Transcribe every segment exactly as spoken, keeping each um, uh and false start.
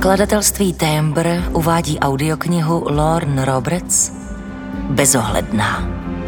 Nakladatelství Timbre uvádí audioknihu Lorne Roberts Bezohledná.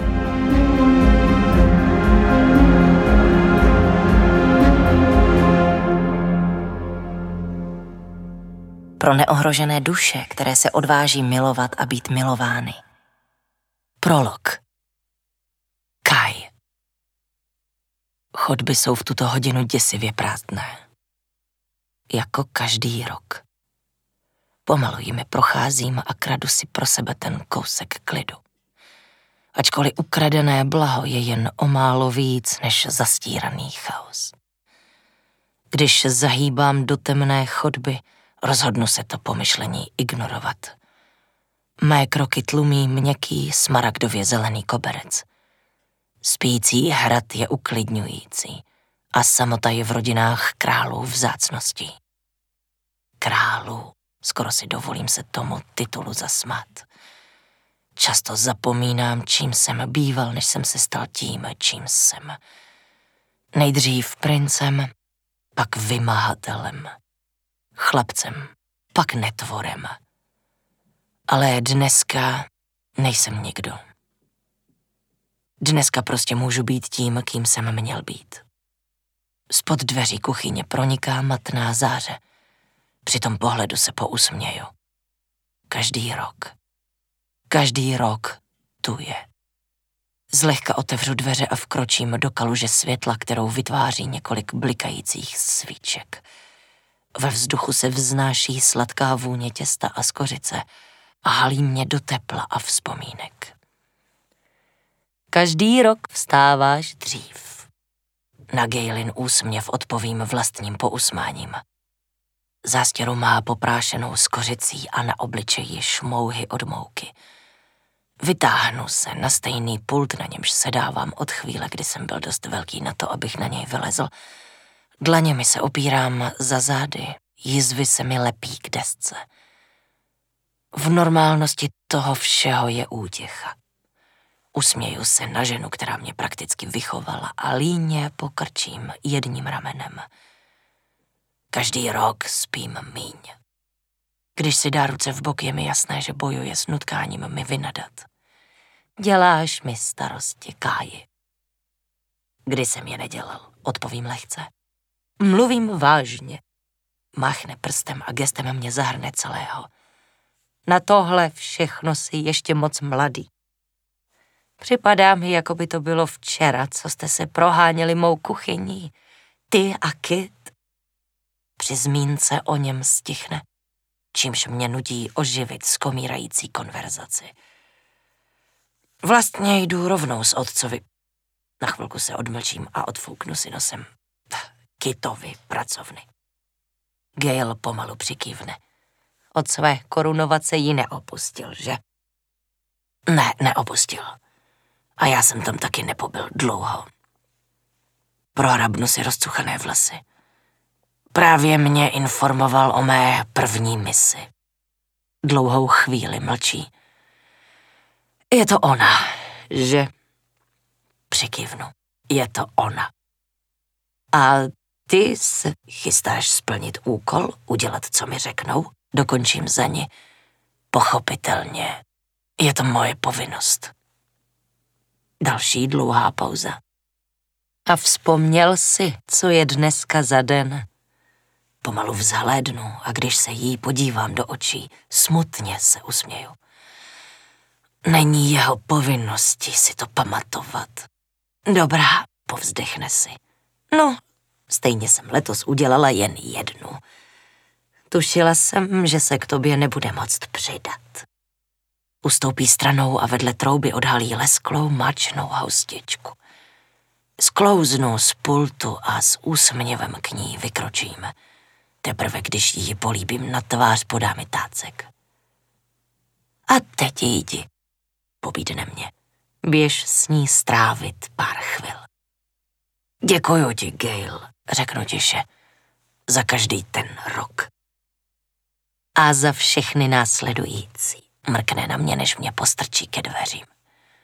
Pro neohrožené duše, které se odváží milovat a být milovány. Prolog. Kai. Chodby jsou v tuto hodinu děsivě prázdné. Jako každý rok. Pomalu jimi procházím a kradu si pro sebe ten kousek klidu. Ačkoliv ukradené blaho je jen o málo víc než zastíraný chaos. Když zahýbám do temné chodby, rozhodnu se to pomyšlení ignorovat. Mé kroky tlumí měkký smaragdově zelený koberec. Spící hrad je uklidňující a samota je v rodinách králů vzácností. Králů, skoro si dovolím se tomu titulu zasmát. Často zapomínám, čím jsem býval, než jsem se stal tím, čím jsem. Nejdřív princem, pak vymahatelem, chlapcem, pak netvorem. Ale dneska nejsem nikdo. Dneska prostě můžu být tím, kým jsem měl být. Spod dveří kuchyně proniká matná záře. Při tom pohledu se pousměju. Každý rok. Každý rok tu je. Zlehka otevřu dveře a vkročím do kaluže světla, kterou vytváří několik blikajících svíček. Ve vzduchu se vznáší sladká vůně těsta a skořice a halí mě do tepla a vzpomínek. Každý rok vstáváš dřív. Na Gaelin úsměv odpovím vlastním pousmáním. Zástěru má poprášenou skořicí a na obličeji šmouhy od mouky. Vytáhnu se na stejný pult, na němž sedávám od chvíle, kdy jsem byl dost velký na to, abych na něj vylezl. Dlaněmi se opírám za zády, jizvy se mi lepí k desce. V normálnosti toho všeho je útěcha. Usměju se na ženu, která mě prakticky vychovala a líně pokrčím jedním ramenem. Každý rok spím míň. Když si dá ruce v bok, je mi jasné, že bojuje s nutkáním mi vynadat. Děláš mi starosti, Káji. Kdy jsem je nedělal, odpovím lehce. Mluvím vážně. Máchne prstem a gestem mě zahrne celého. Na tohle všechno si ještě moc mladý. Připadá mi, jako by to bylo včera, co jste se proháněli mou kuchyní. Ty a Kit. Při zmínce o něm stichne, čímž mě nutí oživit skomírající konverzaci. Vlastně jdu rovnou s otcovi. Na chvilku se odmlčím a odfouknu si nosem. Kitovi pracovny. Gael pomalu přikývne. Od své korunovace ji neopustil, že? Ne, neopustil. A já jsem tam taky nepobyl dlouho. Prohrabnu si rozcuchané vlasy. Právě mě informoval o mé první misi. Dlouhou chvíli mlčí. Je to ona, že? Přikývnu. Je to ona. A ty se chystáš splnit úkol, udělat, co mi řeknou? Dokončím za ní. Pochopitelně. Je to moje povinnost. Další dlouhá pauza. A vzpomněl si, co je dneska za den? Pomalu vzhlédnu a když se jí podívám do očí, smutně se usměju. Není jeho povinností si to pamatovat. Dobrá, povzdechne si. No, stejně jsem letos udělala jen jednu. Tušila jsem, že se k tobě nebude moct přidat. Ustoupí stranou a vedle trouby odhalí lesklou mačnou houstičku. Sklouznu z pultu a s úsměvem k ní vykročím. Teprve když ji políbím na tvář, podá mi tácek. A teď jdi, pobídne mě. Běž s ní strávit pár chvil. Děkuju ti, Gael, řeknu tiše, za každý ten rok. A za všechny následující. Mrkne na mě, než mě postrčí ke dveřím.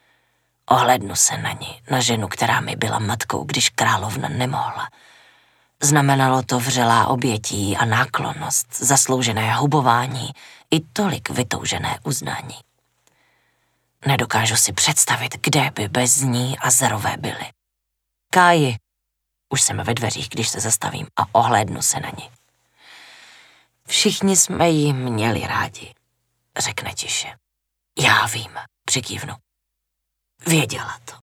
Ohlédnu se na ní, na ženu, která mi byla matkou, když královna nemohla. Znamenalo to vřelá obětí a náklonnost, zasloužené hubování i tolik vytoužené uznání. Nedokážu si představit, kde by bez ní a Zerové byly. Káji, už jsem ve dveřích, když se zastavím a ohlédnu se na ní. Všichni jsme ji měli rádi, řekne tiše. Já vím, přikývnu. Věděla to.